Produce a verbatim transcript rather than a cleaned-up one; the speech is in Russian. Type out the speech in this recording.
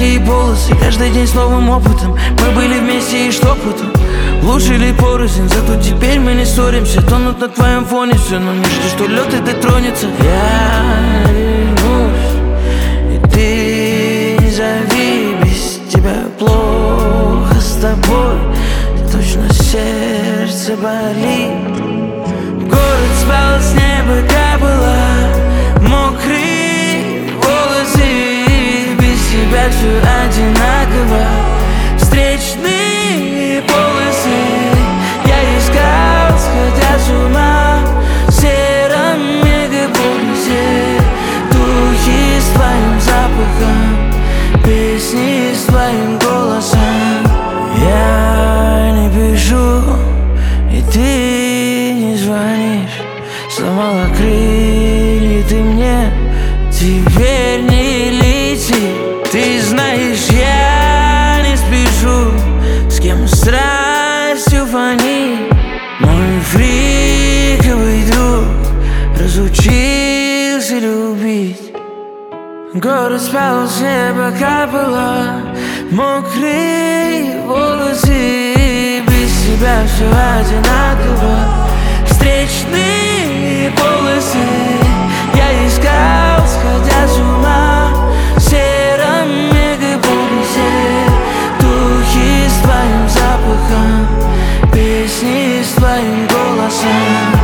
твои полосы каждый день с новым опытом. Мы были вместе и что потом? Лучше ли порознь, зато теперь мы не ссоримся. Тонут на твоем фоне все, но не жди, что лед это тронется. Я вернусь, и ты не зови, без тебя плохо с тобой. Точно сердце болит. Город спал, с неба капало, мокрые волосы. Без тебя все одинаково. Встречные полосы я искал, сходя с ума. В сером мегаполисе духи с твоим запахом, песни с твоим голосом. Я не пишу, и ты не звонишь. Сломала крылья ты мне, теперь не лети. Ты знаешь, я не спешу, с кем страстью фонит. Мой фриковый друг разучился любить. Город спал, с неба капало, мокрые волосы. Без тебя все одинаково. Встречные полосы я искал, сходя с ума. В сером мегаполисе духи с твоим запахом, песни с твоим голосом.